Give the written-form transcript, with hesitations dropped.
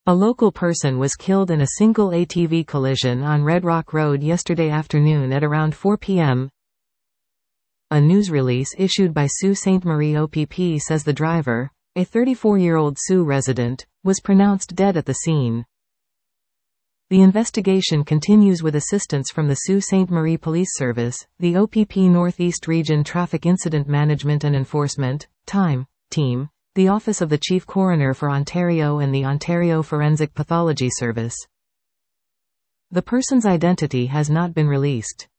A local person was killed in a single ATV collision on Red Rock Road yesterday afternoon at around 4 p.m. A news release issued by Sault Ste. Marie OPP says the driver, a 34-year-old Sault resident, was pronounced dead at the scene. The investigation continues with assistance from the Sault Ste. Marie Police Service, the OPP Northeast Region Traffic Incident Management and Enforcement team, the Office of the Chief Coroner for Ontario and the Ontario Forensic Pathology Service. The person's identity has not been released.